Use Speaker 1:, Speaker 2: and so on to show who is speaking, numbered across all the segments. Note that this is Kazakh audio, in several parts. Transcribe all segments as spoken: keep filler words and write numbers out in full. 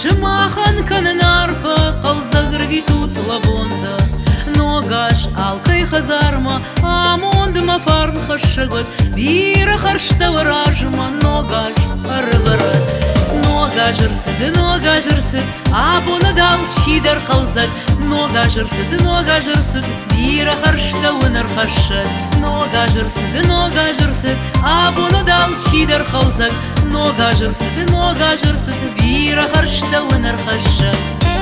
Speaker 1: Шымахан кынын арфа, қалзағыр витут лабонда. Ногаш алқай хазарма, амондыма фарн хашығыт, бира харшта варажма, ногаш арғырыт. Нога жырсыд, нога жырсыд, абуны дал чидар қалзак. Нога жырсыд, нога жырсыд, бира харшта уныр хашыт. Нога жырсыд, нога жырсыд, абуны дал чидар қалзак. Нога жырсыд, нога жырсыд, бира харшта уныр хашыт.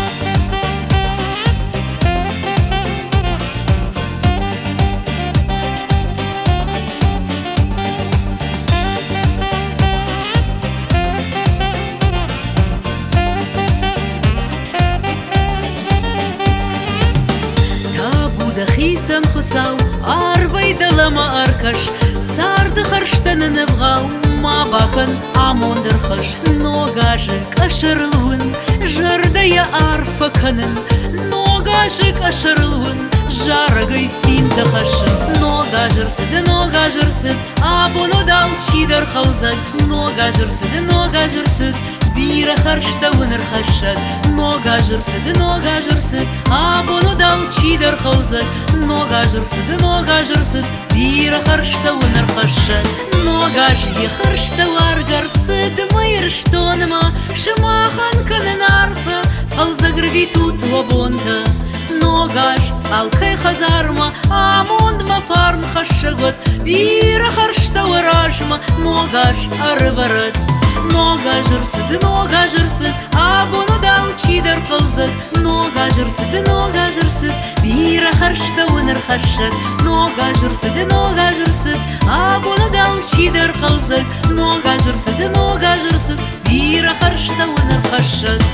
Speaker 1: Хисан хусау, арвай далама аркаш, сарды харштаны навгау, ма бахан амондыр хаш. Ногажы кашырлуын, жардая арфа канын, ногажы кашырлуын, жаргай синда хашын. Нога жырсыд, нога жырсыд, абуну дал чидар хаузак. Нога жырсыд, нога жырсыд, бира харшта уныр хашад. Нога жырсыд, нога жырсыд, абуну дал чидар хаузак. Нога жырсыд, нога жырсыд, бира харшта уныр хашад. Нога жи харшта варгарсыд, майыр штоныма, шымахан кынын арфа, халзагыр витут лобонда. Ногаш алкай хазарма, амондма фарм хашығыт, бира харшта варажма, ногаш арварыт. Нога жырсыд, нога жырсыд, абуну дал чидар қалзык. Нога жырсыд, нога жырсыд, бира харшта уныр хашыт. Нога жырсыд, нога жырсыд, абуну дал чидар қалзык. Нога жырсыд, нога жырсыд, бира харшта уныр хашыт.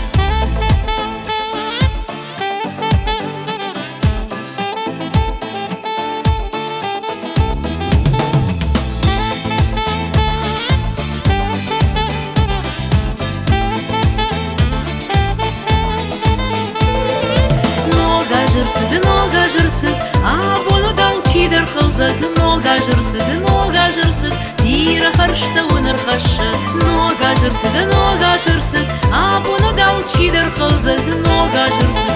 Speaker 1: Нога жырсыд, абуну дал чидар қалзак. Нога жырсыд, нога жырсыд, бира харшта уныр хашыт. Нога жырсыд, нога жырсыд, абуну дал чидар қалзак. Нога жырсыд.